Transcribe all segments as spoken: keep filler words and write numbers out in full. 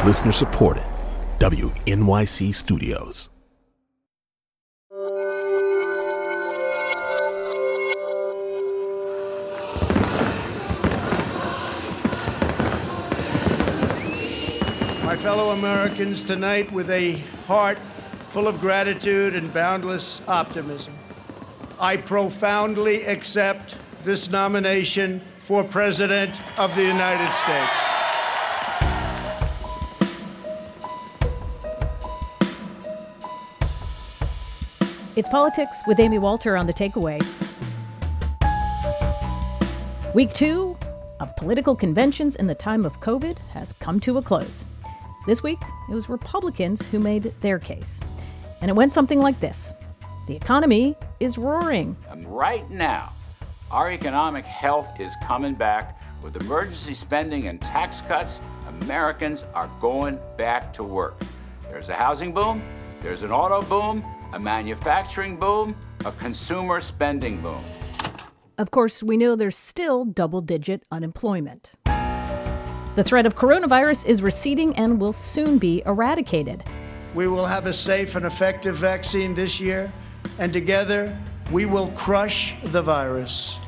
Listener supported. W N Y C Studios. My fellow Americans, tonight, with a heart full of gratitude and boundless optimism, I profoundly accept this nomination for President of the United States. It's Politics with Amy Walter on The Takeaway. Week two of political conventions in the time of COVID has come to a close. This week, it was Republicans who made their case. And it went something like this. The economy is roaring. And right now, our economic health is coming back. With emergency spending and tax cuts, Americans are going back to work. There's a housing boom, there's an auto boom, a manufacturing boom, a consumer spending boom. Of course, we know there's still double-digit unemployment. The threat of coronavirus is receding and will soon be eradicated. We will have a safe and effective vaccine this year, and together we will crush the virus.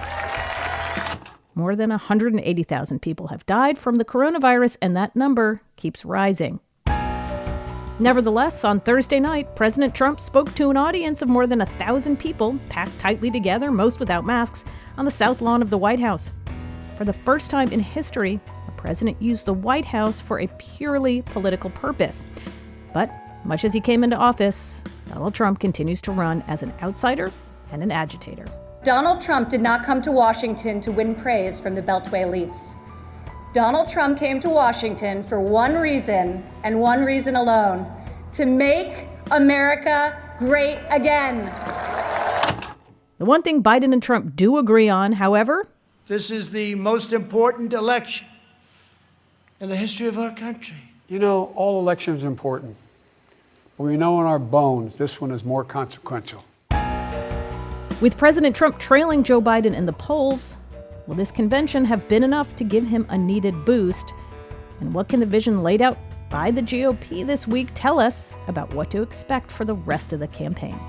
More than one hundred eighty thousand people have died from the coronavirus, and that number keeps rising. Nevertheless, on Thursday night, President Trump spoke to an audience of more than one thousand people, packed tightly together, most without masks, on the south lawn of the White House. For the first time in history, a president used the White House for a purely political purpose. But much as he came into office, Donald Trump continues to run as an outsider and an agitator. Donald Trump did not come to Washington to win praise from the Beltway elites. Donald Trump came to Washington for one reason, and one reason alone: to make America great again. The one thing Biden and Trump do agree on, however, this is the most important election in the history of our country. You know, all elections are important. But we know in our bones this one is more consequential. With President Trump trailing Joe Biden in the polls, will this convention have been enough to give him a needed boost? And what can the vision laid out by the G O P this week tell us about what to expect for the rest of the campaign?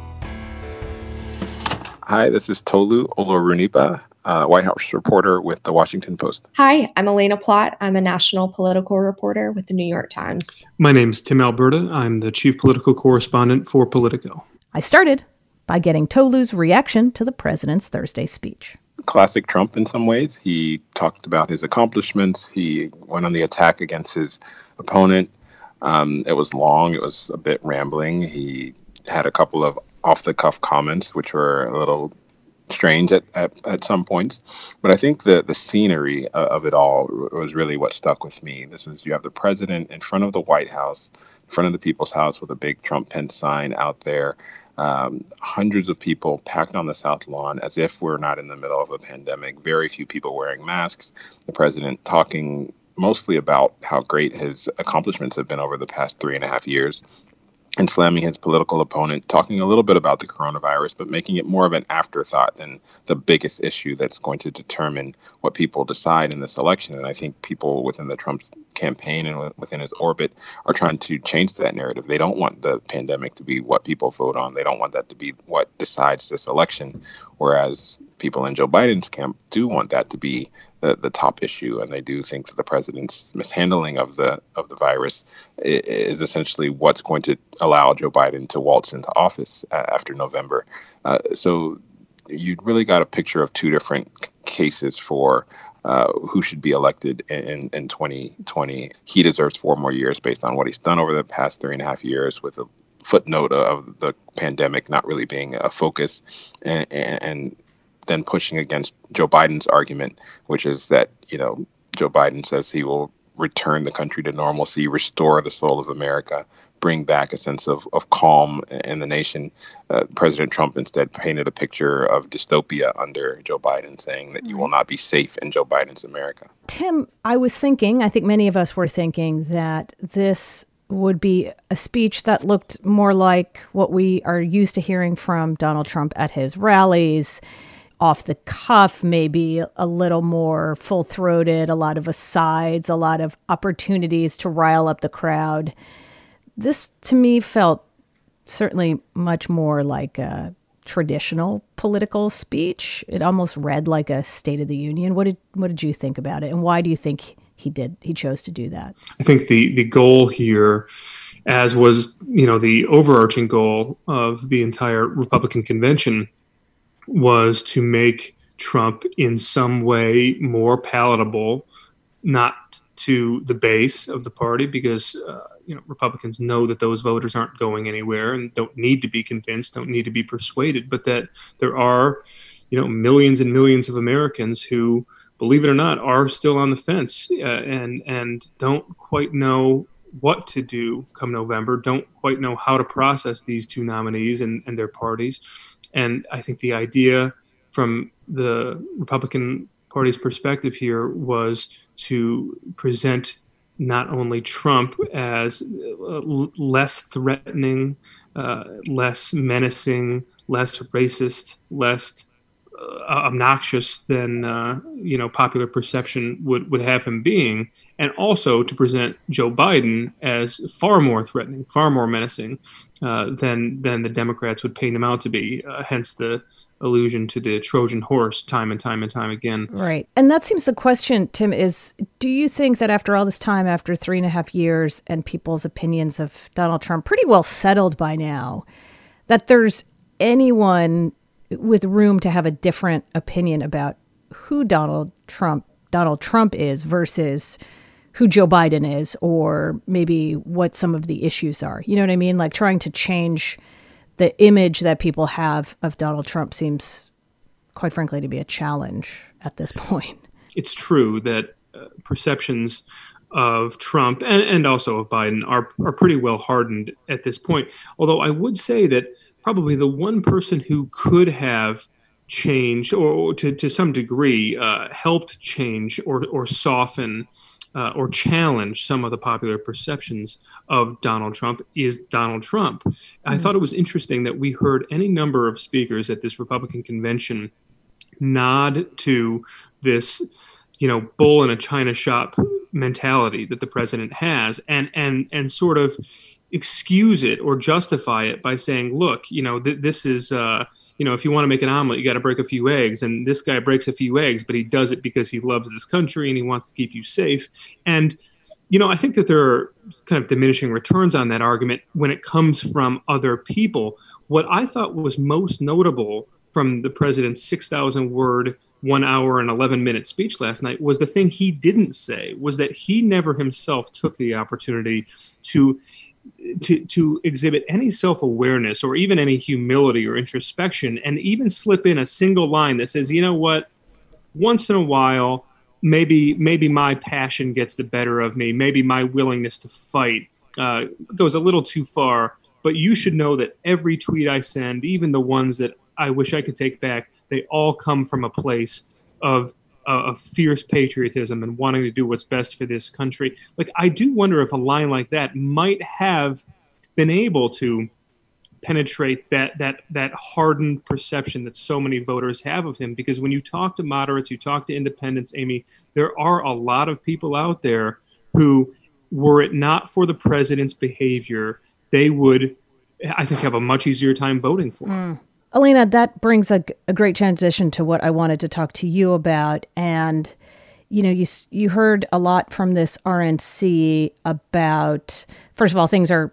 Hi, this is Tolu Olorunipa, uh, White House reporter with The Washington Post. Hi, I'm Elena Plott. I'm a national political reporter with The New York Times. My name's Tim Alberta. I'm the chief political correspondent for Politico. I started by getting Tolu's reaction to the president's Thursday speech. Classic Trump in some ways. He talked about his accomplishments. He went on the attack against his opponent. Um, it was long. It was a bit rambling. He had a couple of off-the-cuff comments, which were a little strange at, at, at some points. But I think the, the scenery of it all was really what stuck with me. This is, you have the president in front of the White House, in front of the People's House with a big Trump Pence sign out there. Um, hundreds of people packed on the South Lawn as if we're not in the middle of a pandemic. Very few people wearing masks. The president talking mostly about how great his accomplishments have been over the past three and a half years. And slamming his political opponent, talking a little bit about the coronavirus, but making it more of an afterthought than the biggest issue that's going to determine what people decide in this election. And I think people within the Trump campaign and within his orbit are trying to change that narrative. They don't want the pandemic to be what people vote on. They don't want that to be what decides this election, whereas people in Joe Biden's camp do want that to be the, the top issue, and they do think that the president's mishandling of the of the virus is essentially what's going to allow Joe Biden to waltz into office after November. Uh, so you really got a picture of two different c- cases for uh, who should be elected in, in twenty twenty. He deserves four more years based on what he's done over the past three and a half years, with a footnote of the pandemic not really being a focus, and, and, and then pushing against Joe Biden's argument, which is that, you know, Joe Biden says he will return the country to normalcy, restore the soul of America, bring back a sense of, of calm in the nation. Uh, President Trump instead painted a picture of dystopia under Joe Biden, saying that you will not be safe in Joe Biden's America. Tim, I was thinking, I think many of us were thinking that this would be a speech that looked more like what we are used to hearing from Donald Trump at his rallies, off the cuff, maybe a little more full throated, a lot of asides, a lot of opportunities to rile up the crowd. This to me felt certainly much more like a traditional political speech. It almost read like a State of the Union. What did what did you think about it, and why do you think he did he chose to do that? I think the the goal here, as was you know the overarching goal of the entire Republican convention, was to make Trump in some way more palatable, not to the base of the party, because uh, you know Republicans know that those voters aren't going anywhere and don't need to be convinced, don't need to be persuaded, but that there are you know millions and millions of Americans who, believe it or not, are still on the fence uh, and and don't quite know what to do come November, don't quite know how to process these two nominees and, and their parties. And I think the idea from the Republican Party's perspective here was to present not only Trump as uh, less threatening, uh, less menacing, less racist, less uh, obnoxious than uh, you know popular perception would, would have him being, and also to present Joe Biden as far more threatening, far more menacing uh, than than the Democrats would paint him out to be. Uh, hence the allusion to the Trojan horse time and time and time again. Right. And that seems the question, Tim, is do you think that after all this time, after three and a half years and people's opinions of Donald Trump pretty well settled by now, that there's anyone with room to have a different opinion about who Donald Trump Donald Trump is versus who Joe Biden is, or maybe what some of the issues are? You know what I mean? Like trying to change the image that people have of Donald Trump seems, quite frankly, to be a challenge at this point. It's true that uh, perceptions of Trump and, and also of Biden are, are pretty well hardened at this point. Although I would say that probably the one person who could have changed, or, or to, to some degree, uh, helped change or, or soften uh, or challenge some of the popular perceptions of Donald Trump is Donald Trump. Mm-hmm. I thought it was interesting that we heard any number of speakers at this Republican convention nod to this, you know, bull in a china shop mentality that the president has, and and and sort of excuse it or justify it by saying, look, you know, th- this is, uh, you know, if you want to make an omelet, you got to break a few eggs. And this guy breaks a few eggs, but he does it because he loves this country and he wants to keep you safe. And you know, I think that there are kind of diminishing returns on that argument when it comes from other people. What I thought was most notable from the president's six thousand word, one hour and eleven minute speech last night was the thing he didn't say, was that he never himself took the opportunity to to to exhibit any self-awareness or even any humility or introspection, and even slip in a single line that says, you know what, once in a while, Maybe maybe my passion gets the better of me. Maybe my willingness to fight uh, goes a little too far. But you should know that every tweet I send, even the ones that I wish I could take back, they all come from a place of, uh, of fierce patriotism and wanting to do what's best for this country. Like, I do wonder if a line like that might have been able to penetrate that that that hardened perception that so many voters have of him. Because when you talk to moderates, you talk to independents, Amy, there are a lot of people out there who, were it not for the president's behavior, they would, I think, have a much easier time voting for him. Mm. Elena, that brings a, a great transition to what I wanted to talk to you about. And, you know, you you heard a lot from this R N C about, first of all, things are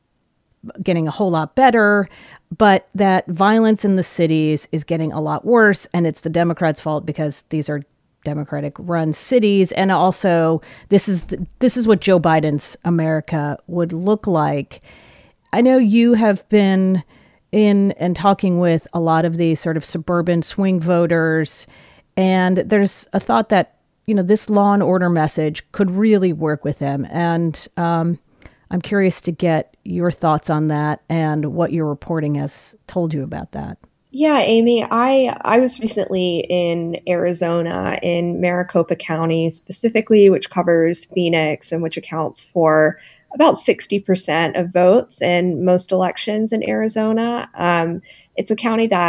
getting a whole lot better, but that violence in the cities is getting a lot worse, and it's the Democrats' fault because these are Democratic-run cities, and also this is the, this is what Joe Biden's America would look like. I know you have been in and talking with a lot of these sort of suburban swing voters, and there's a thought that, you know, this law and order message could really work with them, and um, I'm curious to get your thoughts on that and what your reporting has told you about that. Yeah, Amy, I I was recently in Arizona, in Maricopa County specifically, which covers Phoenix and which accounts for about sixty percent of votes in most elections in Arizona. Um, it's a county that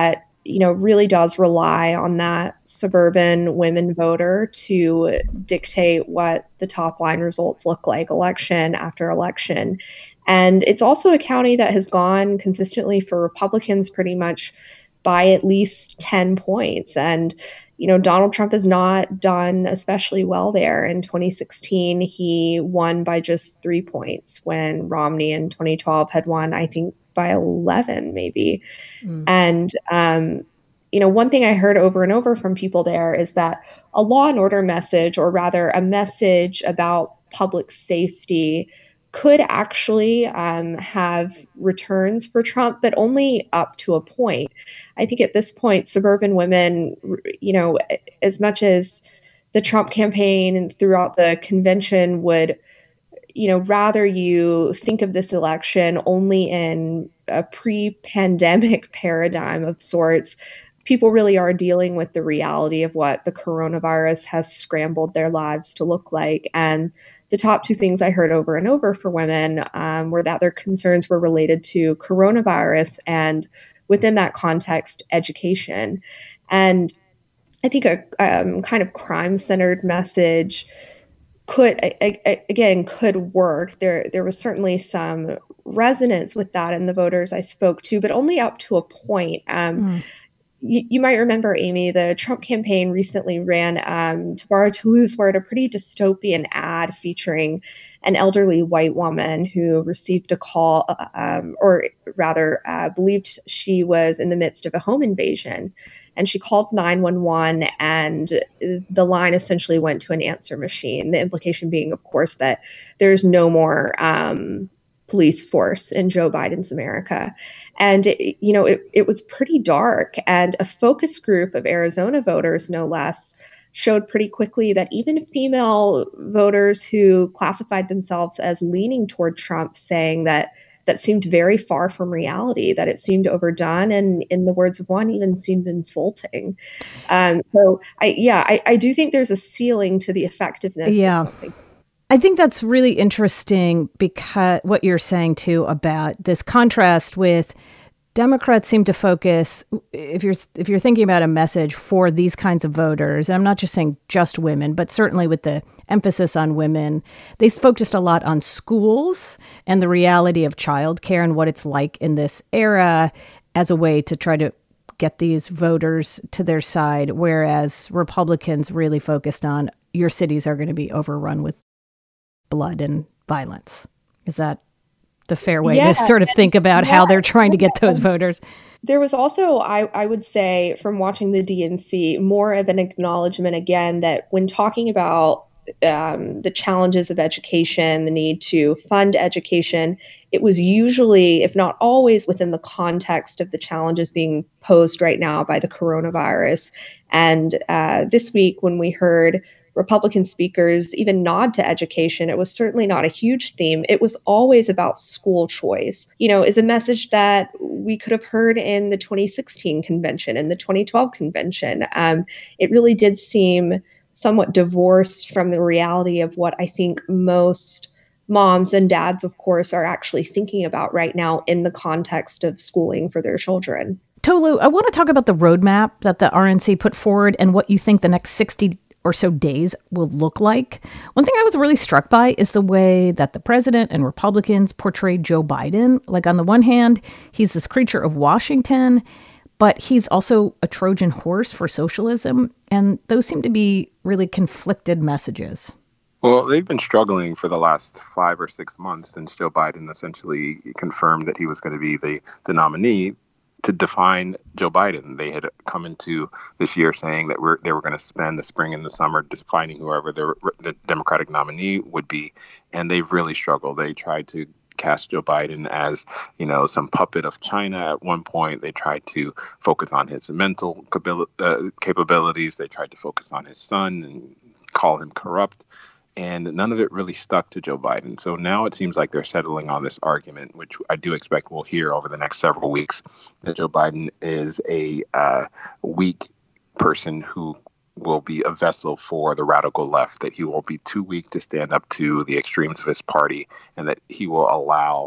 you know, really does rely on that suburban women voter to dictate what the top line results look like election after election. And it's also a county that has gone consistently for Republicans pretty much by at least ten points. And, you know, Donald Trump has not done especially well there. In twenty sixteen, he won by just three points when Romney in twenty twelve had won, I think, by eleven, maybe. Mm. And, um, you know, one thing I heard over and over from people there is that a law and order message, or rather a message about public safety, could actually um, have returns for Trump, but only up to a point. I think at this point, suburban women, you know, as much as the Trump campaign and throughout the convention would, you know, rather you think of this election only in a pre-pandemic paradigm of sorts, people really are dealing with the reality of what the coronavirus has scrambled their lives to look like. And the top two things I heard over and over for women um, were that their concerns were related to coronavirus and, within that context, education. And I think a um, kind of crime-centered message could, I, I, again, could work. There, there was certainly some resonance with that in the voters I spoke to, but only up to a point. Um, mm. You, you might remember, Amy, the Trump campaign recently ran um, Tabara Toulouse, where a pretty dystopian ad featuring an elderly white woman who received a call, um, or rather uh, believed she was in the midst of a home invasion. And she called nine one one, and the line essentially went to an answer machine. The implication being, of course, that there's no more um, police force in Joe Biden's America. And, it, you know, it, it was pretty dark. And a focus group of Arizona voters, no less, showed pretty quickly that even female voters who classified themselves as leaning toward Trump, saying that that seemed very far from reality, that it seemed overdone, and in the words of one, even seemed insulting. Um, so, I, yeah, I, I do think there's a ceiling to the effectiveness yeah. of something. I think that's really interesting, because what you're saying too about this contrast with Democrats seem to focus, if you're if you're thinking about a message for these kinds of voters, and I'm not just saying just women, but certainly with the emphasis on women, they focused a lot on schools and the reality of childcare and what it's like in this era as a way to try to get these voters to their side, whereas Republicans really focused on your cities are going to be overrun with blood and violence. Is that the fair way yeah. to sort of think about yeah. how they're trying to get those voters? There was also, I, I would say, from watching the D N C, more of an acknowledgement, again, that when talking about um, the challenges of education, the need to fund education, it was usually, if not always, within the context of the challenges being posed right now by the coronavirus. And uh, this week, when we heard Republican speakers even nod to education, it was certainly not a huge theme. It was always about school choice, you know, is a message that we could have heard in the twenty sixteen convention and the twenty twelve convention. Um, it really did seem somewhat divorced from the reality of what I think most moms and dads, of course, are actually thinking about right now in the context of schooling for their children. Tolu, I want to talk about the roadmap that the R N C put forward and what you think the next sixty or so days will look like. One thing I was really struck by is the way that the president and Republicans portrayed Joe Biden. Like, on the one hand, he's this creature of Washington, but he's also a Trojan horse for socialism. And those seem to be really conflicted messages. Well, they've been struggling for the last five or six months since Joe Biden essentially confirmed that he was going to be the, the nominee to define Joe Biden. They had come into this year saying that we're, they were going to spend the spring and the summer defining whoever the, the Democratic nominee would be. And they've really struggled. They tried to cast Joe Biden as, you know, some puppet of China at one point. They tried to focus on his mental uh, capabilities. They tried to focus on his son and call him corrupt. And none of it really stuck to Joe Biden. So now it seems like they're settling on this argument, which I do expect we'll hear over the next several weeks, that Joe Biden is a uh, weak person who will be a vessel for the radical left, that he will be too weak to stand up to the extremes of his party, and that he will allow,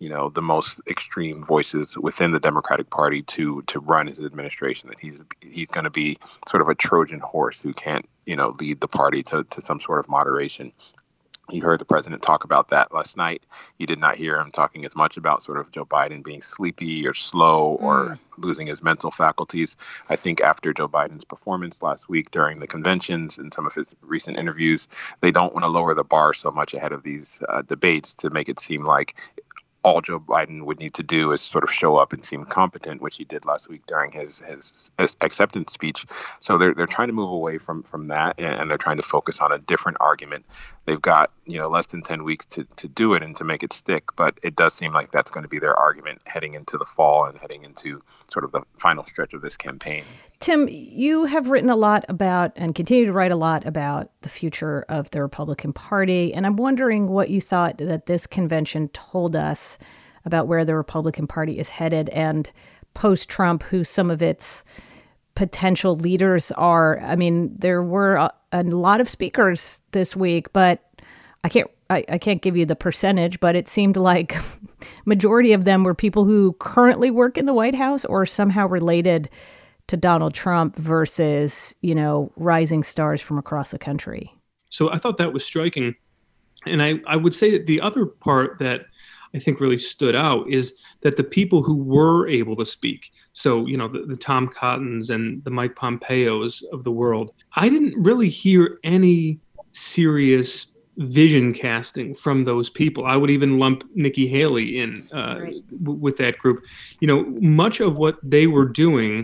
you know, the most extreme voices within the Democratic Party to to run his administration, that he's he's going to be sort of a Trojan horse who can't, you know, lead the party to, to some sort of moderation. You heard the president talk about that last night. You did not hear him talking as much about sort of Joe Biden being sleepy or slow or mm. losing his mental faculties. I think after Joe Biden's performance last week during the conventions and some of his recent interviews, they don't want to lower the bar so much ahead of these uh, debates to make it seem like all Joe Biden would need to do is sort of show up and seem competent, which he did last week during his, his, his acceptance speech. So they're they're trying to move away from from that, and they're trying to focus on a different argument. They've got, you know, less than ten weeks to, to do it and to make it stick, but it does seem like that's going to be their argument heading into the fall and heading into sort of the final stretch of this campaign. Tim, you have written a lot about and continue to write a lot about the future of the Republican Party, and I'm wondering what you thought that this convention told us about where the Republican Party is headed and post-Trump, who some of its potential leaders are. I mean, there were a, a lot of speakers this week, but I can't I, I can't give you the percentage, but it seemed like majority of them were people who currently work in the White House or somehow related to Donald Trump versus, you know, rising stars from across the country. So I thought that was striking. And I, I would say that the other part that I think really stood out is that the people who were able to speak, so, you know, the, the Tom Cottons and the Mike Pompeos of the world, I didn't really hear any serious vision casting from those people. I would even lump Nikki Haley in uh, right. w- with that group. You know, much of what they were doing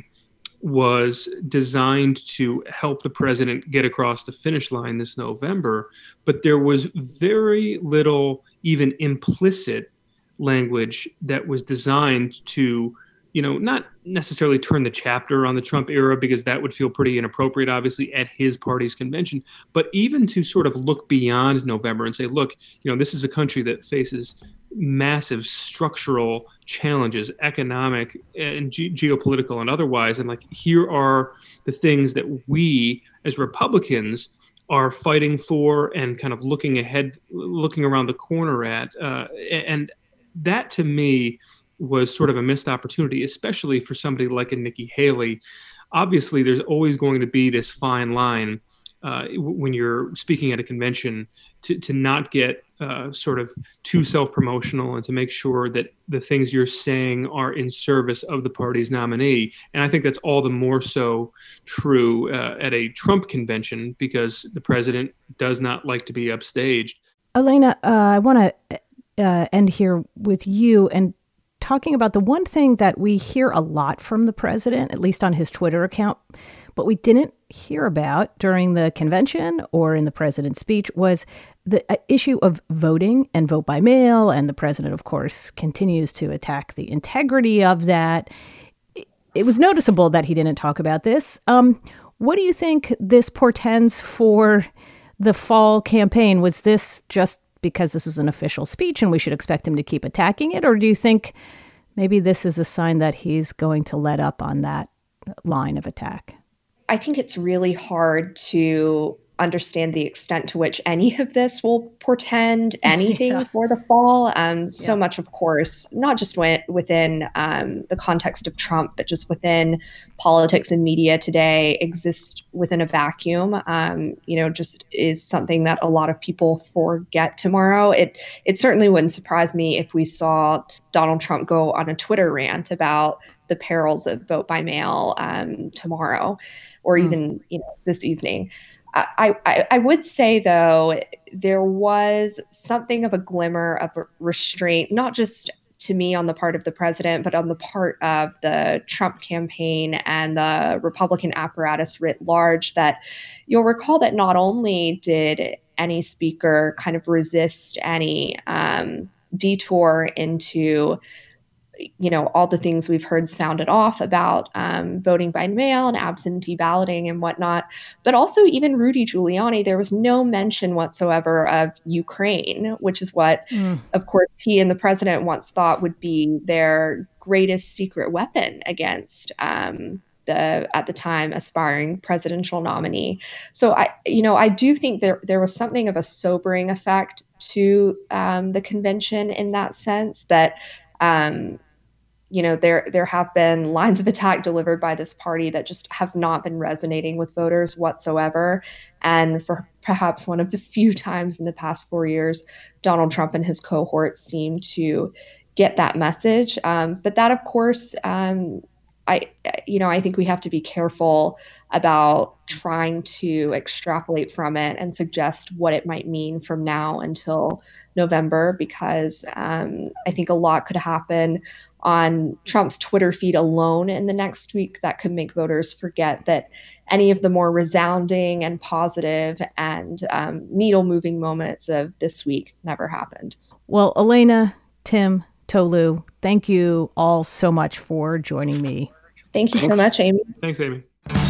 was designed to help the president get across the finish line this November, but there was very little even implicit language that was designed to, you know, not necessarily turn the chapter on the Trump era, because that would feel pretty inappropriate, obviously, at his party's convention, but even to sort of look beyond November and say, look, you know, this is a country that faces massive structural challenges, economic and ge- geopolitical and otherwise. And like, here are the things that we as Republicans are fighting for and kind of looking ahead, looking around the corner at. Uh, and that to me was sort of a missed opportunity, especially for somebody like a Nikki Haley. Obviously, there's always going to be this fine line uh, when you're speaking at a convention to, to not get uh, sort of too self-promotional and to make sure that the things you're saying are in service of the party's nominee. And I think that's all the more so true uh, at a Trump convention, because the president does not like to be upstaged. Elena, uh, I want to uh, end here with you and talking about the one thing that we hear a lot from the president, at least on his Twitter account, but we didn't hear about during the convention or in the president's speech, was the issue of voting and vote by mail. And the president, of course, continues to attack the integrity of that. It was noticeable that he didn't talk about this. Um, what do you think this portends for the fall campaign? Was this just because this was an official speech and we should expect him to keep attacking it? Or do you think maybe this is a sign that he's going to let up on that line of attack? I think it's really hard to understand the extent to which any of this will portend anything yeah. for the fall. Um, so yeah. much, of course, not just w- within um, the context of Trump, but just within politics and media today exists within a vacuum. Um, you know, just is something that a lot of people forget tomorrow. It it certainly wouldn't surprise me if we saw Donald Trump go on a Twitter rant about the perils of vote by mail um, tomorrow, or even mm. you know this evening. I, I, I would say, though, there was something of a glimmer of restraint, not just to me on the part of the president, but on the part of the Trump campaign and the Republican apparatus writ large, that you'll recall that not only did any speaker kind of resist any um, detour into you know, all the things we've heard sounded off about um, voting by mail and absentee balloting and whatnot, but also even Rudy Giuliani, there was no mention whatsoever of Ukraine, which is what, mm. of course, he and the president once thought would be their greatest secret weapon against um, the at the time aspiring presidential nominee. So I, you know, I do think there there was something of a sobering effect to um, the convention in that sense that. Um, You know, there there have been lines of attack delivered by this party that just have not been resonating with voters whatsoever. And for perhaps one of the few times in the past four years, Donald Trump and his cohorts seem to get that message. Um, but that, of course, um, I you know, I think we have to be careful about trying to extrapolate from it and suggest what it might mean from now until November, because um, I think a lot could happen on Trump's Twitter feed alone in the next week that could make voters forget that any of the more resounding and positive and um, needle-moving moments of this week never happened. Well, Elena, Tim, Tolu, thank you all so much for joining me. Thank you Thanks. so much, Amy. Thanks, Amy.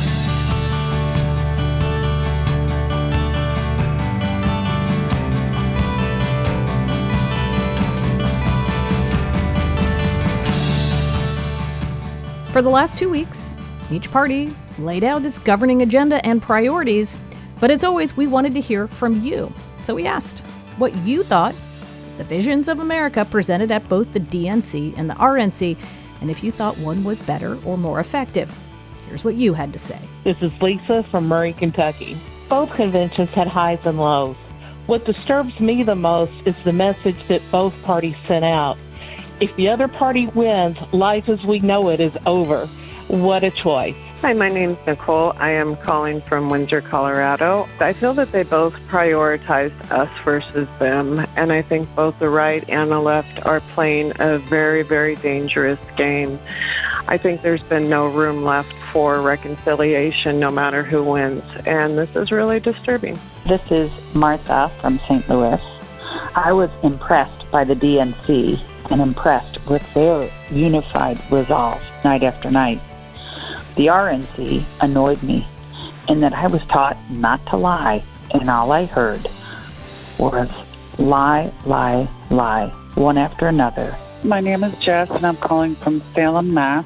For the last two weeks, each party laid out its governing agenda and priorities, but as always, we wanted to hear from you. So we asked what you thought of the visions of America presented at both the D N C and the R N C, and if you thought one was better or more effective. Here's what you had to say. This is Lisa from Murray, Kentucky. Both conventions had highs and lows. What disturbs me the most is the message that both parties sent out. If the other party wins, life as we know it is over. What a choice. Hi, my name's Nicole. I am calling from Windsor, Colorado. I feel that they both prioritized us versus them, and I think both the right and the left are playing a very, very dangerous game. I think there's been no room left for reconciliation no matter who wins, and this is really disturbing. This is Martha from Saint Louis. I was impressed by the D N C and impressed with their unified resolve night after night. The R N C annoyed me in that I was taught not to lie, and all I heard was lie, lie, lie, one after another. My name is Jess, and I'm calling from Salem, Mass.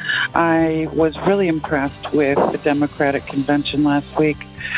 I was really impressed with the Democratic convention last week.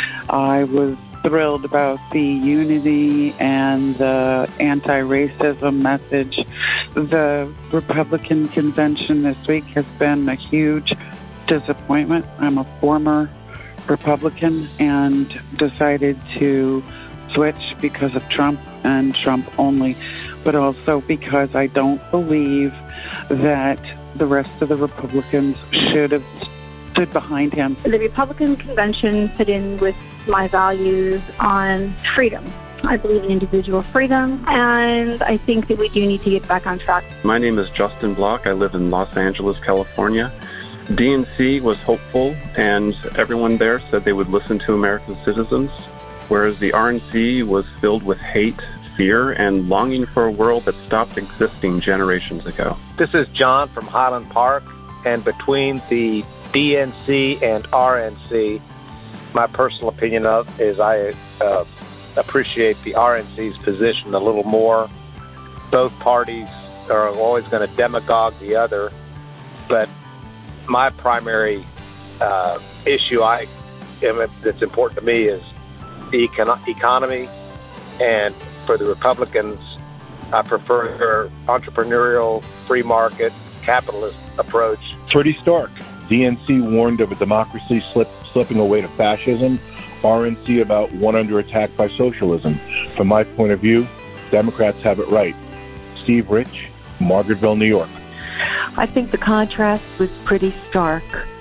I was thrilled about the unity and the anti-racism message. The Republican convention this week has been a huge disappointment. I'm a former Republican and decided to switch because of Trump and Trump only, but also because I don't believe that the rest of the Republicans should have stood behind him. The Republican convention fit in with my values on freedom. I believe in individual freedom, and I think that we do need to get back on track. My name is Justin Block. I live in Los Angeles, California. D N C was hopeful, and everyone there said they would listen to American citizens, whereas the R N C was filled with hate, fear, and longing for a world that stopped existing generations ago. This is John from Highland Park, and between the D N C and R N C, my personal opinion of is I uh, appreciate the R N C's position a little more. Both parties are always going to demagogue the other, but my primary uh, issue I that's important to me is the econ- economy, and for the Republicans, I prefer their entrepreneurial, free market, capitalist approach. Pretty stark. D N C warned of a democracy slip, slipping away to fascism. R N C about one under attack by socialism. From my point of view, Democrats have it right. Steve Rich, Margaretville, New York. I think the contrast was pretty stark.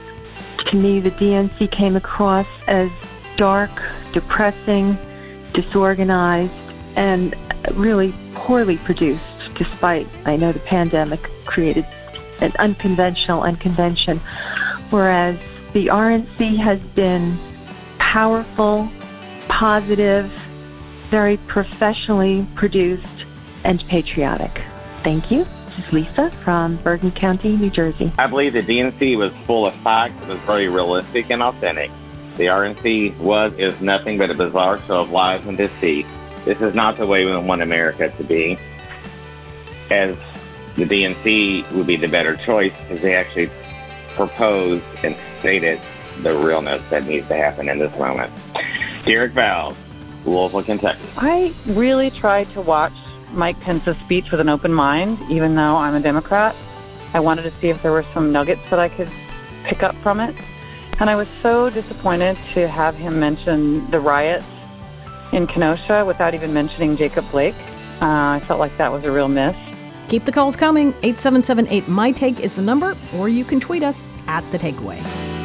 To me, the D N C came across as dark, depressing, disorganized, and really poorly produced, despite, I know, the pandemic created an unconventional unconvention, whereas the R N C has been powerful, positive, very professionally produced, and patriotic. Thank you. This is Lisa from Bergen County, New Jersey. I believe the D N C was full of facts. It was very realistic and authentic. The R N C was, is nothing but a bizarre show of lies and deceit. This is not the way we want America to be. As the D N C would be the better choice because they actually proposed and stated the realness that needs to happen in this moment. Derek Valls, Louisville, Kentucky. I really tried to watch Mike Pence's speech with an open mind, even though I'm a Democrat. I wanted to see if there were some nuggets that I could pick up from it. And I was so disappointed to have him mention the riots in Kenosha without even mentioning Jacob Blake. Uh, I felt like that was a real miss. Keep the calls coming. eight seven seven eight, M Y Take is the number, or you can tweet us at The Takeaway.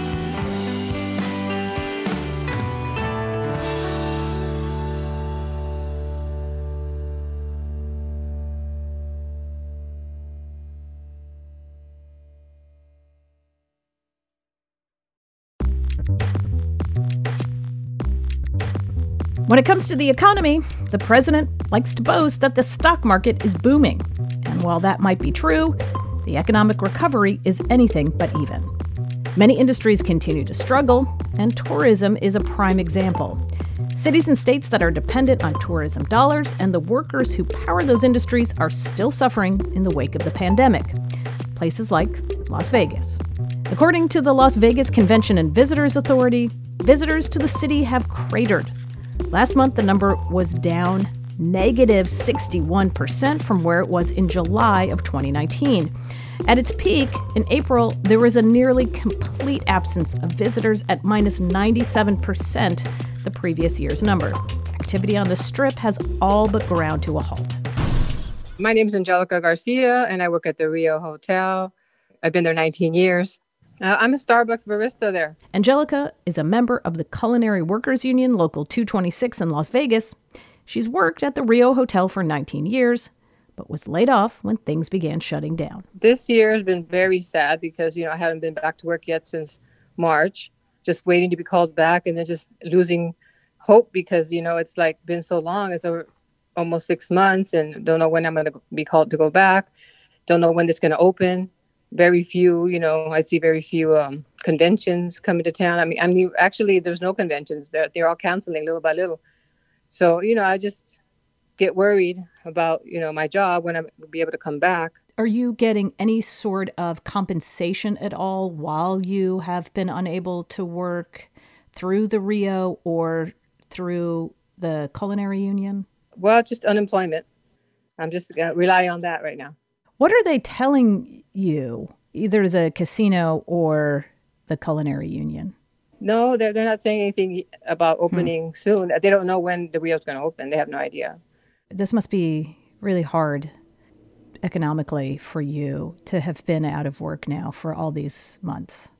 When it comes to the economy, the president likes to boast that the stock market is booming. And while that might be true, the economic recovery is anything but even. Many industries continue to struggle, and tourism is a prime example. Cities and states that are dependent on tourism dollars and the workers who power those industries are still suffering in the wake of the pandemic. Places like Las Vegas. According to the Las Vegas Convention and Visitors Authority, visitors to the city have cratered. Last month, the number was down negative sixty-one percent from where it was in July of twenty nineteen. At its peak, in April, there was a nearly complete absence of visitors at minus ninety-seven percent, the previous year's number. Activity on the Strip has all but ground to a halt. My name is Angelica Garcia, and I work at the Rio Hotel. I've been there nineteen years. Uh, I'm a Starbucks barista there. Angelica is a member of the Culinary Workers Union, Local two twenty-six in Las Vegas. She's worked at the Rio Hotel for nineteen years, but was laid off when things began shutting down. This year has been very sad because, you know, I haven't been back to work yet since March, just waiting to be called back and then just losing hope because, you know, it's like been so long. It's over almost six months and don't know when I'm going to be called to go back. Don't know when it's going to open. Very few, you know, I'd see very few um, conventions coming to town. I mean, I mean, actually, there's no conventions. They're, they're all canceling little by little. So, you know, I just get worried about, you know, my job when I'll be able to come back. Are you getting any sort of compensation at all while you have been unable to work through the Rio or through the Culinary Union? Well, just unemployment. I'm just uh, relying on that right now. What are they telling you, either the casino or the Culinary Union? No, they're, they're not saying anything about opening hmm. soon. They don't know when the Rio's going to open. They have no idea. This must be really hard economically for you to have been out of work now for all these months.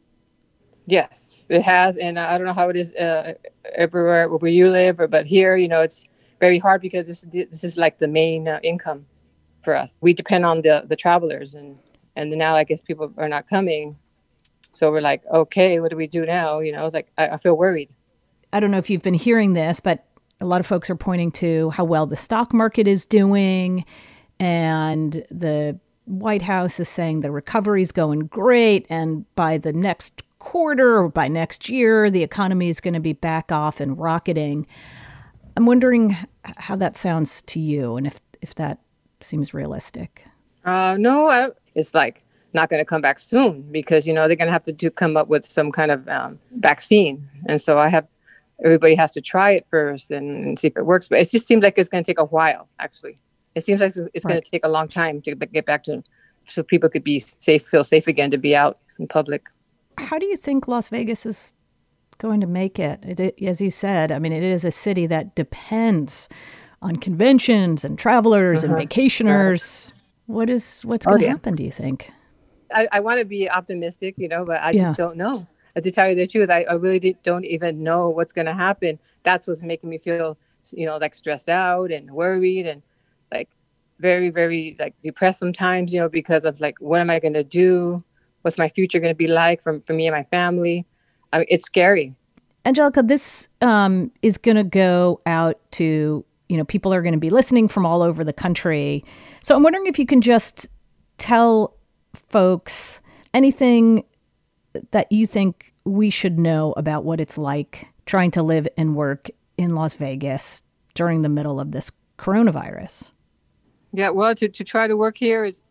Yes, it has. And I don't know how it is uh, everywhere where you live, but here, you know, it's very hard because this, this is like the main uh, income for us. We depend on the, the travelers, and, and now I guess people are not coming. So we're like, okay, what do we do now? You know, it's like, I, I feel worried. I don't know if you've been hearing this, but a lot of folks are pointing to how well the stock market is doing. And the White House is saying the recovery's going great. And by the next quarter or by next year, the economy is going to be back off and rocketing. I'm wondering how that sounds to you and if, if that seems realistic. Uh, no, I, it's like not going to come back soon because, you know, they're going to have to do, come up with some kind of um, vaccine. And so I have, everybody has to try it first and, and see if it works. But it just seems like it's going to take a while, actually. It seems like it's going right. to take a long time to get back to, so people could be safe, feel safe again to be out in public. How do you think Las Vegas is going to make it? it, it as you said, I mean, it is a city that depends on conventions and travelers uh-huh. and vacationers. Right. What is, what's going to oh, yeah. happen, do you think? I, I want to be optimistic, you know, but I yeah. just don't know. To tell you the truth, I, I really did, don't even know what's going to happen. That's what's making me feel, you know, like stressed out and worried and like very, very like depressed sometimes, you know, because of like, what am I going to do? What's my future going to be like for, for me and my family? I mean, it's scary. Angelica, this um, is going to go out to, you know, people are going to be listening from all over the country. So I'm wondering if you can just tell folks anything that you think we should know about what it's like trying to live and work in Las Vegas during the middle of this coronavirus. Yeah, well, to, to try to work here is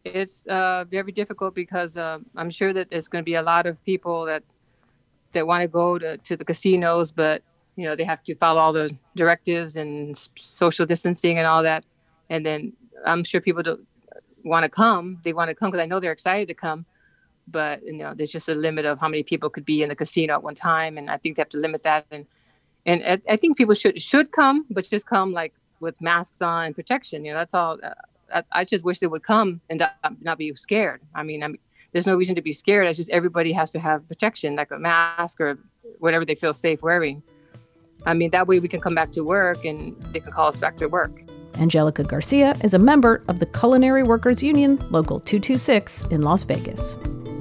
It's uh, very difficult because uh, I'm sure that there's going to be a lot of people that that want to go to, to the casinos, but you know they have to follow all the directives and social distancing and all that. And then I'm sure people don't want to come. They want to come because I know they're excited to come. But you know, there's just a limit of how many people could be in the casino at one time, and I think they have to limit that. And and I, I think people should should come, but just come like with masks on and protection. You know, that's all. Uh, I, I just wish they would come and not, not be scared. I mean, I mean, there's no reason to be scared. It's just everybody has to have protection, like a mask or whatever they feel safe wearing. I mean, that way we can come back to work and they can call us back to work. Angelica Garcia is a member of the Culinary Workers Union, Local two two six in Las Vegas.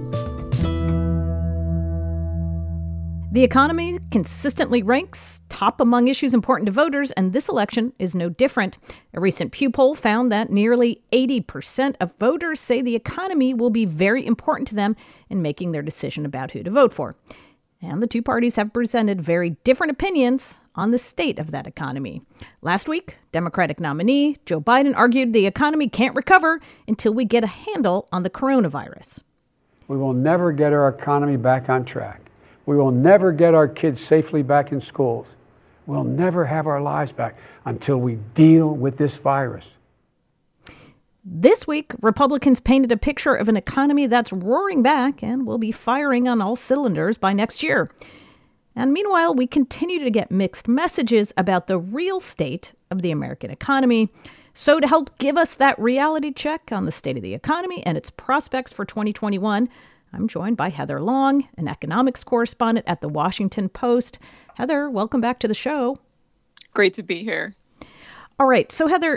The economy consistently ranks top among issues important to voters, and this election is no different. A recent Pew poll found that nearly eighty percent of voters say the economy will be very important to them in making their decision about who to vote for. And the two parties have presented very different opinions on the state of that economy. Last week, Democratic nominee Joe Biden argued the economy can't recover until we get a handle on the coronavirus. We will never get our economy back on track. We will never get our kids safely back in schools. We'll never have our lives back until we deal with this virus. This week, Republicans painted a picture of an economy that's roaring back and will be firing on all cylinders by next year. And meanwhile, we continue to get mixed messages about the real state of the American economy. So to help give us that reality check on the state of the economy and its prospects for twenty twenty-one, I'm joined by Heather Long, an economics correspondent at The Washington Post. Heather, welcome back to the show. Great to be here. All right. So, Heather,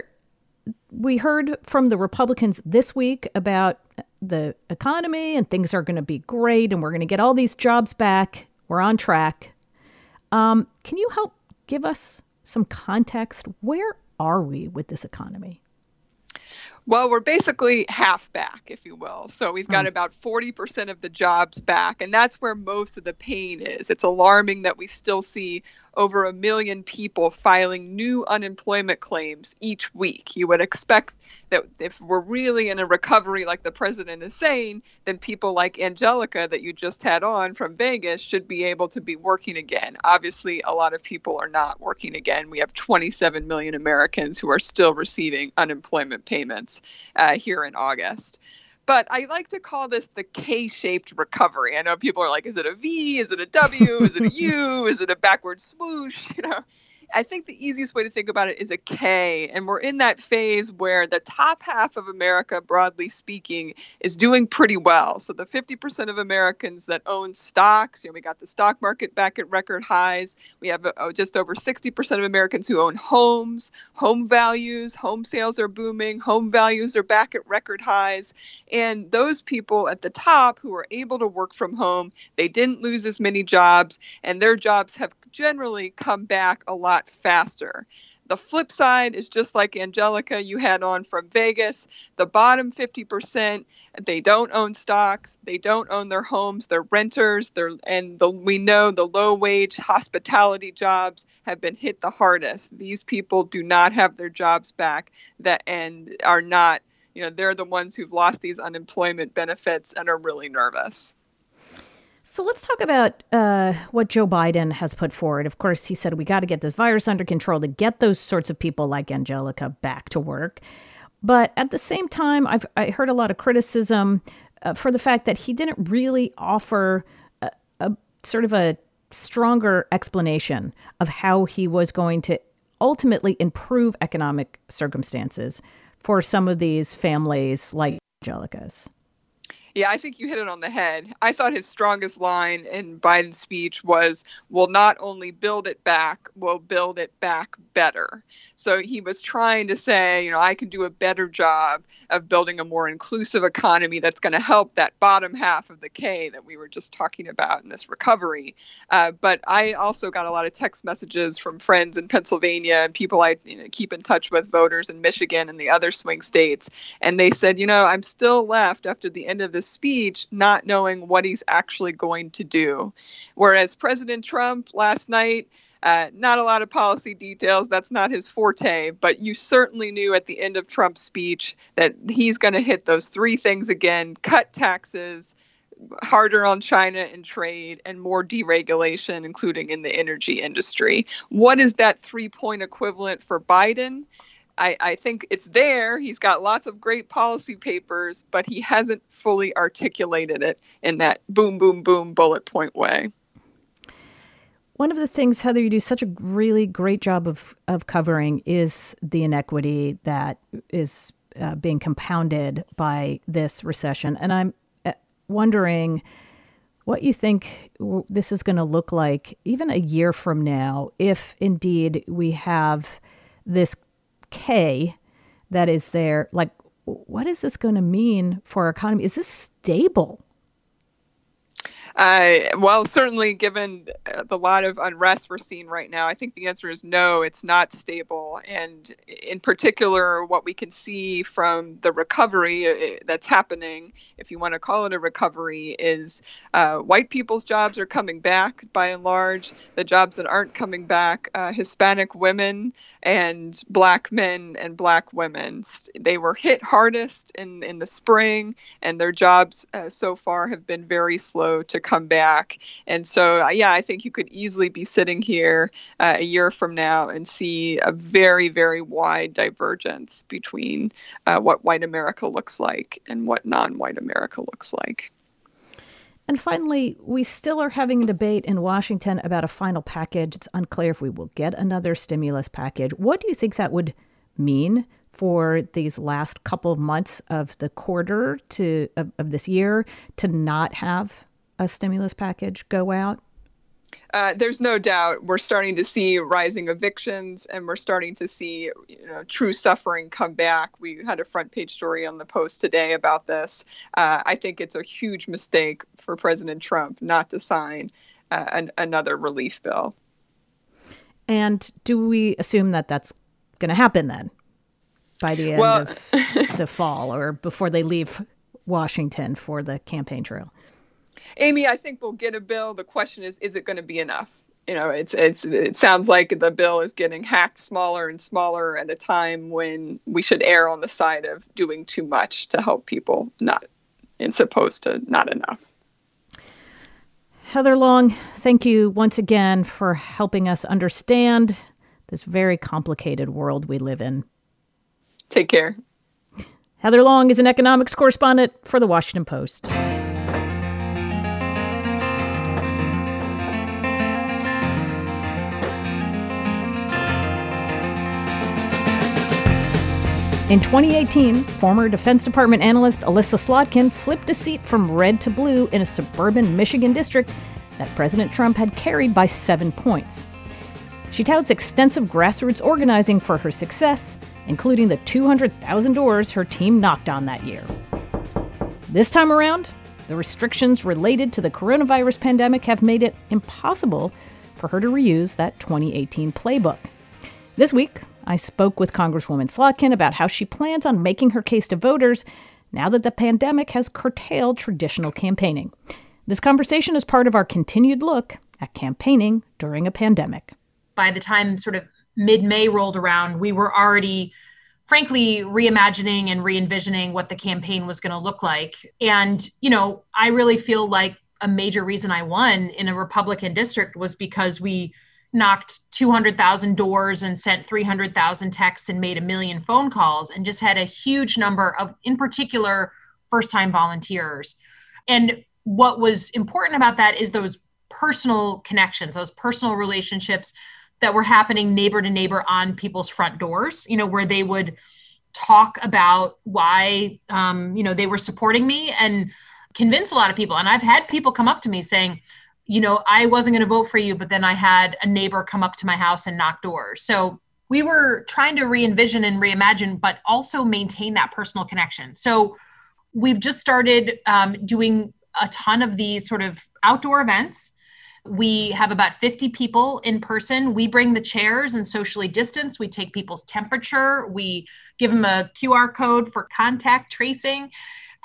we heard from the Republicans this week about the economy and things are going to be great and we're going to get all these jobs back. We're on track. Um, can you help give us some context? Where are we with this economy? Well, we're basically half back, if you will. So we've got mm. about forty percent of the jobs back, and that's where most of the pain is. It's alarming that we still see over a million people filing new unemployment claims each week. You would expect that if we're really in a recovery like the president is saying, then people like Angelica that you just had on from Vegas should be able to be working again. Obviously, a lot of people are not working again. We have twenty-seven million Americans who are still receiving unemployment payments uh, here in August. But I like to call this the K-shaped recovery. I know people are like, is it a V? Is it a W? Is it a U? Is it a backward swoosh? You know, I think the easiest way to think about it is a K. And we're in that phase where the top half of America, broadly speaking, is doing pretty well. So the fifty percent of Americans that own stocks, you know, we got the stock market back at record highs. We have uh, just over sixty percent of Americans who own homes. Home values, home sales are booming. Home values are back at record highs. And those people at the top who are able to work from home, they didn't lose as many jobs, and their jobs have generally come back a lot faster. The flip side is just like Angelica you had on from Vegas. The bottom fifty percent, they don't own stocks, they don't own their homes, they're renters, they're, and the, we know the low-wage hospitality jobs have been hit the hardest. These people do not have their jobs back that and are not, you know, they're the ones who've lost these unemployment benefits and are really nervous. So let's talk about uh, what Joe Biden has put forward. Of course, he said we got to get this virus under control to get those sorts of people like Angelica back to work. But at the same time, I've I heard a lot of criticism uh, for the fact that he didn't really offer a, a sort of a stronger explanation of how he was going to ultimately improve economic circumstances for some of these families like Angelica's. Yeah, I think you hit it on the head. I thought his strongest line in Biden's speech was, we'll not only build it back, we'll build it back better. So he was trying to say, you know, I can do a better job of building a more inclusive economy that's going to help that bottom half of the K that we were just talking about in this recovery. Uh, but I also got a lot of text messages from friends in Pennsylvania and people I you know, keep in touch with, voters in Michigan and the other swing states. And they said, you know, I'm still left after the end of this speech not knowing what he's actually going to do. Whereas President Trump last night, Uh, not a lot of policy details. That's not his forte. But you certainly knew at the end of Trump's speech that he's going to hit those three things again: cut taxes, harder on China and trade, and more deregulation, including in the energy industry. What is that three-point equivalent for Biden? I, I think it's there. He's got lots of great policy papers, but he hasn't fully articulated it in that boom, boom, boom bullet point way. One of the things, Heather, you do such a really great job of, of covering is the inequity that is uh, being compounded by this recession. And I'm wondering what you think this is going to look like even a year from now, if indeed we have this K that is there. Like, what is this going to mean for our economy? Is this stable? Uh, well, certainly given the lot of unrest we're seeing right now, I think the answer is no, it's not stable. And in particular, what we can see from the recovery that's happening, if you want to call it a recovery, is uh, white people's jobs are coming back by and large. The jobs that aren't coming back, uh, Hispanic women and black men and black women, they were hit hardest in, in the spring, and their jobs uh, so far have been very slow to come back. And so, yeah, I think you could easily be sitting here uh, a year from now and see a very, very wide divergence between uh, what white America looks like and what non-white America looks like. And finally, we still are having a debate in Washington about a final package. It's unclear if we will get another stimulus package. What do you think that would mean for these last couple of months of the quarter to of, of this year to not have a stimulus package go out? Uh, there's no doubt we're starting to see rising evictions, and we're starting to see, you know, true suffering come back. We had a front page story on the Post today about this. Uh, I think it's a huge mistake for President Trump not to sign uh, an, another relief bill. And do we assume that that's going to happen then by the end well, of the fall or before they leave Washington for the campaign trail? Amy, I think we'll get a bill. The question is, is it going to be enough? You know, it's it's it sounds like the bill is getting hacked smaller and smaller at a time when we should err on the side of doing too much to help people, not as opposed to not enough. Heather Long, thank you once again for helping us understand this very complicated world we live in. Take care. Heather Long is an economics correspondent for The Washington Post. In twenty eighteen, former Defense Department analyst Elissa Slotkin flipped a seat from red to blue in a suburban Michigan district that President Trump had carried by seven points. She touts extensive grassroots organizing for her success, including the two hundred thousand doors her team knocked on that year. This time around, the restrictions related to the coronavirus pandemic have made it impossible for her to reuse that twenty eighteen playbook. This week, I spoke with Congresswoman Slotkin about how she plans on making her case to voters now that the pandemic has curtailed traditional campaigning. This conversation is part of our continued look at campaigning during a pandemic. By the time sort of mid-May rolled around, we were already, frankly, reimagining and re-envisioning what the campaign was going to look like. And, you know, I really feel like a major reason I won in a Republican district was because we knocked two hundred thousand doors and sent three hundred thousand texts and made a million phone calls and just had a huge number of, in particular, first-time volunteers. And what was important about that is those personal connections, those personal relationships that were happening neighbor to neighbor on people's front doors, you know, where they would talk about why, um, you know, they were supporting me and convince a lot of people. And I've had people come up to me saying, you know, I wasn't going to vote for you, but then I had a neighbor come up to my house and knock doors. So we were trying to re-envision and reimagine, but also maintain that personal connection. So we've just started um, doing a ton of these sort of outdoor events. We have about fifty people in person. We bring the chairs and socially distance. We take people's temperature. We give them a Q R code for contact tracing.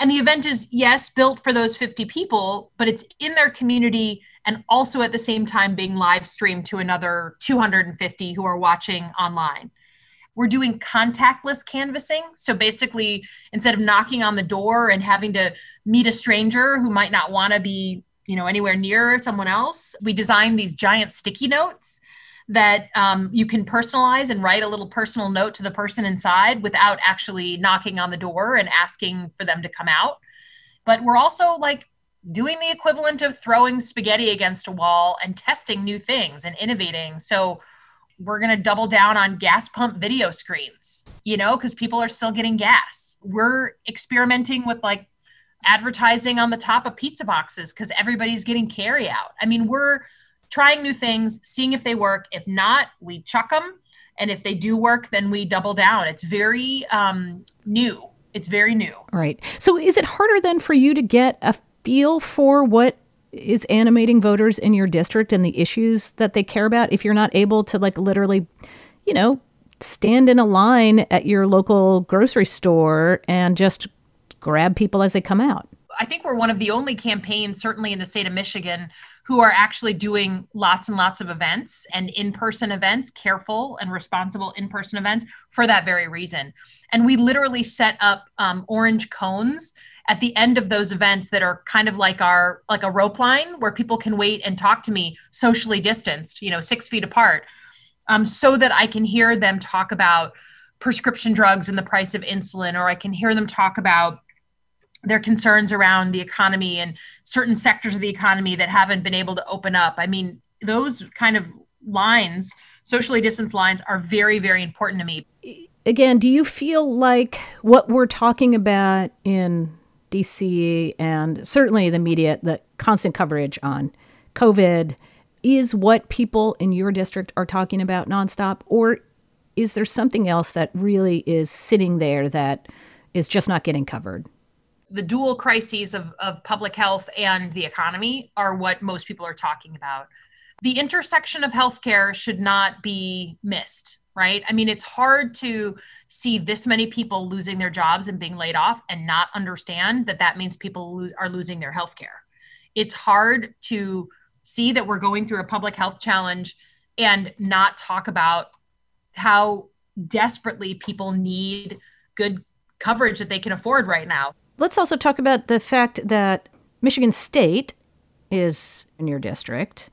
And the event is, yes, built for those fifty people, but it's in their community and also at the same time being live streamed to another two hundred fifty who are watching online. We're doing contactless canvassing. So basically, instead of knocking on the door and having to meet a stranger who might not want to be, you know, anywhere near someone else, we designed these giant sticky notes that um, you can personalize and write a little personal note to the person inside without actually knocking on the door and asking for them to come out. But we're also like doing the equivalent of throwing spaghetti against a wall and testing new things and innovating. So we're going to double down on gas pump video screens, you know, because people are still getting gas. We're experimenting with like advertising on the top of pizza boxes because everybody's getting carry out. I mean, we're trying new things, seeing if they work. If not, we chuck them. And if they do work, then we double down. It's very um, new. It's very new. Right. So is it harder then for you to get a feel for what is animating voters in your district and the issues that they care about if you're not able to like literally, you know, stand in a line at your local grocery store and just grab people as they come out? I think we're one of the only campaigns, certainly in the state of Michigan, who are actually doing lots and lots of events and in-person events, careful and responsible in-person events for that very reason. And we literally set up um, orange cones at the end of those events that are kind of like our, like a rope line where people can wait and talk to me socially distanced, you know, six feet apart, um, so that I can hear them talk about prescription drugs and the price of insulin, or I can hear them talk about their concerns around the economy and certain sectors of the economy that haven't been able to open up. I mean, those kind of lines, socially distanced lines, are very, very important to me. Again, do you feel like what we're talking about in D C and certainly the media, the constant coverage on COVID, is what people in your district are talking about nonstop? Or is there something else that really is sitting there that is just not getting covered? The dual crises of, of public health and the economy are what most people are talking about. The intersection of healthcare should not be missed, right? I mean, it's hard to see this many people losing their jobs and being laid off and not understand that that means people lose, are losing their healthcare. It's hard to see that we're going through a public health challenge and not talk about how desperately people need good coverage that they can afford right now. Let's also talk about the fact that Michigan State is in your district.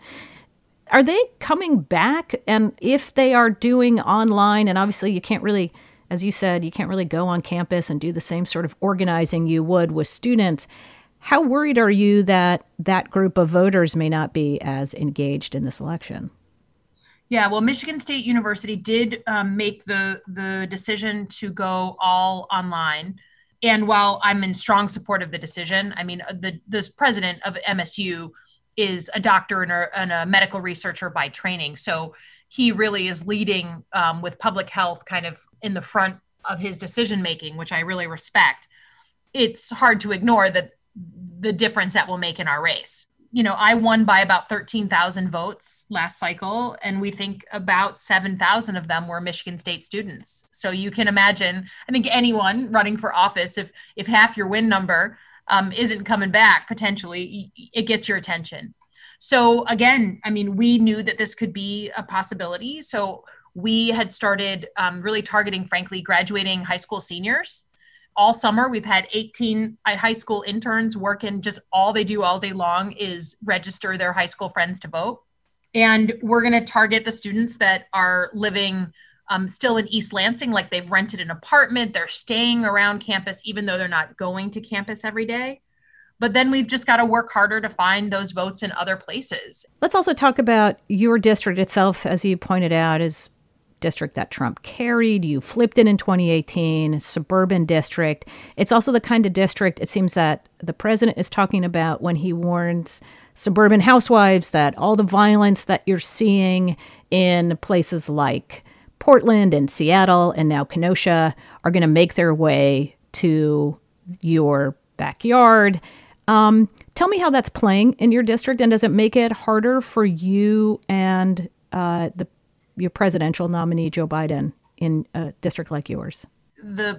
Are they coming back? And if they are doing online, and obviously you can't really, as you said, you can't really go on campus and do the same sort of organizing you would with students, how worried are you that that group of voters may not be as engaged in this election? Yeah, well, Michigan State University did um, make the, the decision to go all online. And while I'm in strong support of the decision, I mean, the this president of M S U is a doctor and a, and a medical researcher by training. So he really is leading um, with public health kind of in the front of his decision making, which I really respect. It's hard to ignore that the difference that will make in our race. You know, I won by about thirteen thousand votes last cycle, and we think about seven thousand of them were Michigan State students. So you can imagine, I think anyone running for office, if if half your win number um, isn't coming back, potentially, it gets your attention. So again, I mean, we knew that this could be a possibility. So we had started um, really targeting, frankly, graduating high school seniors. All summer, we've had eighteen high school interns working. Just all they do all day long is register their high school friends to vote. And we're going to target the students that are living um, still in East Lansing, like they've rented an apartment, they're staying around campus, even though they're not going to campus every day. But then we've just got to work harder to find those votes in other places. Let's also talk about your district itself, as you pointed out, is district that Trump carried. You flipped it in twenty eighteen, suburban district. It's also the kind of district it seems that the president is talking about when he warns suburban housewives that all the violence that you're seeing in places like Portland and Seattle and now Kenosha are going to make their way to your backyard. Um, tell me how that's playing in your district, and does it make it harder for you and uh, the your presidential nominee, Joe Biden, in a district like yours? The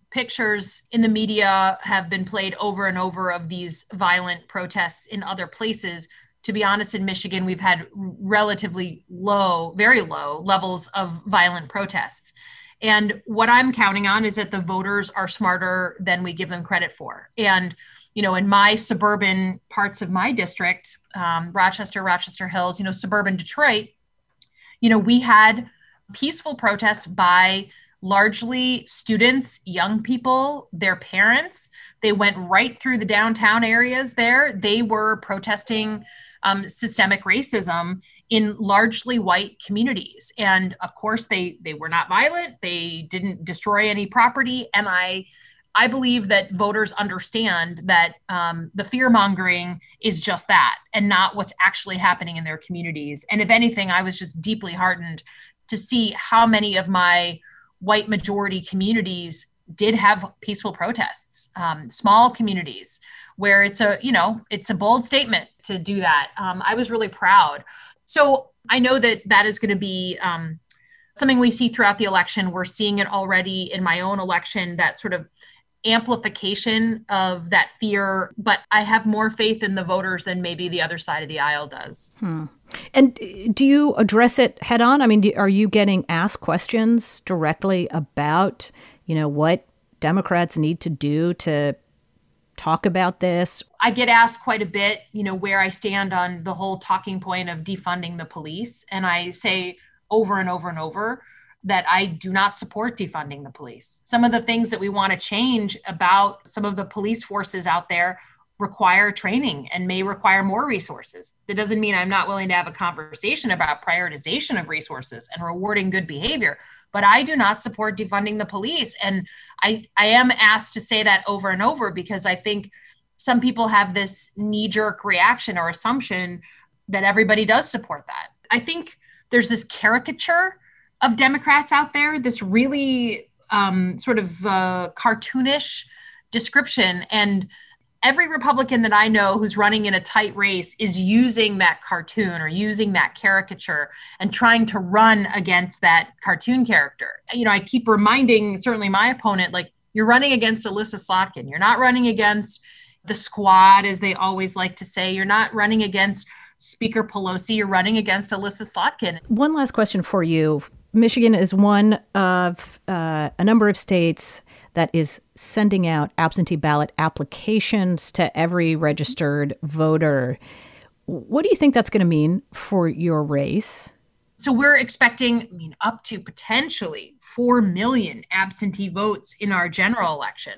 pictures in the media have been played over and over of these violent protests in other places. To be honest, in Michigan, we've had relatively low, very low levels of violent protests. And what I'm counting on is that the voters are smarter than we give them credit for. And, you know, in my suburban parts of my district, um, Rochester, Rochester Hills, you know, suburban Detroit, you know, we had peaceful protests by largely students, young people, their parents. They went right through the downtown areas there. They were protesting um, systemic racism in largely white communities. And of course, they they were not violent. They didn't destroy any property. And I I believe that voters understand that um, the fear-mongering is just that and not what's actually happening in their communities. And if anything, I was just deeply heartened to see how many of my white majority communities did have peaceful protests, um, small communities where it's a, you know, it's a bold statement to do that. Um, I was really proud. So I know that that is going to be um, something we see throughout the election. We're seeing it already in my own election, that sort of amplification of that fear. But I have more faith in the voters than maybe the other side of the aisle does. Hmm. And do you address it head on? I mean, do, are you getting asked questions directly about, you know, what Democrats need to do to talk about this? I get asked quite a bit, you know, where I stand on the whole talking point of defunding the police. And I say over and over and over that I do not support defunding the police. Some of the things that we want to change about some of the police forces out there require training and may require more resources. That doesn't mean I'm not willing to have a conversation about prioritization of resources and rewarding good behavior, but I do not support defunding the police. And I, I am asked to say that over and over because I think some people have this knee-jerk reaction or assumption that everybody does support that. I think there's this caricature of Democrats out there, this really um, sort of uh, cartoonish description. And every Republican that I know who's running in a tight race is using that cartoon or using that caricature and trying to run against that cartoon character. You know, I keep reminding certainly my opponent, like, you're running against Elissa Slotkin. You're not running against the squad, as they always like to say. You're not running against Speaker Pelosi. You're running against Elissa Slotkin. One last question for you. Michigan is one of uh, a number of states that is sending out absentee ballot applications to every registered voter. What do you think that's going to mean for your race? So we're expecting, I mean, up to potentially four million absentee votes in our general election,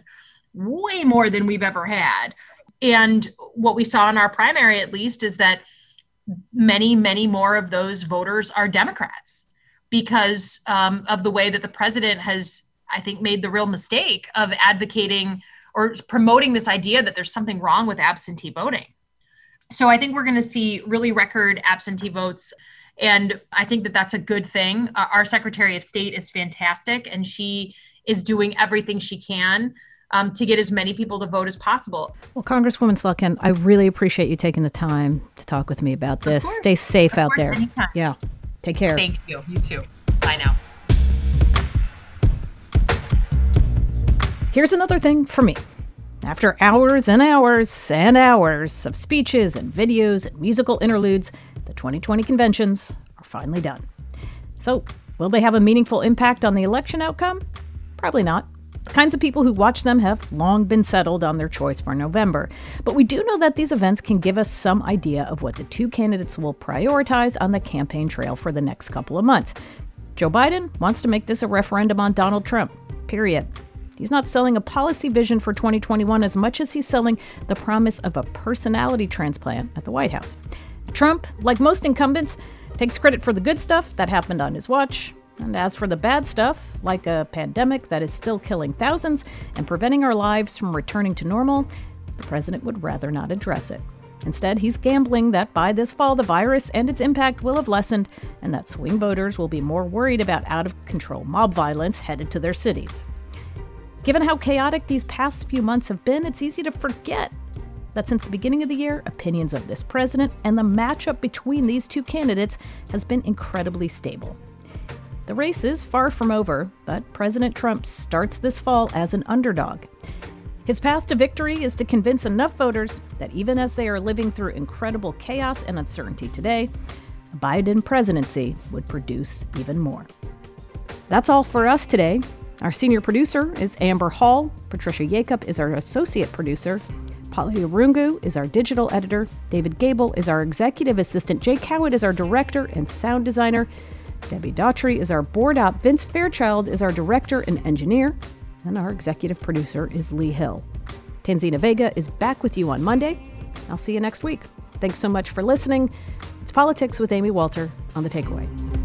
way more than we've ever had. And what we saw in our primary, at least, is that many, many more of those voters are Democrats because um, of the way that the president has, I think, made the real mistake of advocating or promoting this idea that there's something wrong with absentee voting. So I think we're going to see really record absentee votes. And I think that that's a good thing. Uh, our Secretary of State is fantastic, and she is doing everything she can um, to get as many people to vote as possible. Well, Congresswoman Slotkin, I really appreciate you taking the time to talk with me about this. Stay safe out there. Anytime. Yeah. Take care. Thank you. You too. Bye now. Here's another thing for me. After hours and hours and hours of speeches and videos and musical interludes, the twenty twenty conventions are finally done. So, will they have a meaningful impact on the election outcome? Probably not. The kinds of people who watch them have long been settled on their choice for November. But we do know that these events can give us some idea of what the two candidates will prioritize on the campaign trail for the next couple of months. Joe Biden wants to make this a referendum on Donald Trump, period. He's not selling a policy vision for twenty twenty-one as much as he's selling the promise of a personality transplant at the White House. Trump, like most incumbents, takes credit for the good stuff that happened on his watch. And as for the bad stuff, like a pandemic that is still killing thousands and preventing our lives from returning to normal, the president would rather not address it. Instead, he's gambling that by this fall, the virus and its impact will have lessened and that swing voters will be more worried about out-of-control mob violence headed to their cities. Given how chaotic these past few months have been, it's easy to forget that since the beginning of the year, opinions of this president and the matchup between these two candidates has been incredibly stable. The race is far from over, but President Trump starts this fall as an underdog. His path to victory is to convince enough voters that even as they are living through incredible chaos and uncertainty today, a Biden presidency would produce even more. That's all for us today. Our senior producer is Amber Hall. Patricia Yacob is our associate producer. Polly Arungu is our digital editor. David Gable is our executive assistant. Jake Howard is our director and sound designer. Debbie Daughtry is our board op. Vince Fairchild is our director and engineer. And our executive producer is Lee Hill. Tanzina Vega is back with you on Monday. I'll see you next week. Thanks so much for listening. It's Politics with Amy Walter on The Takeaway.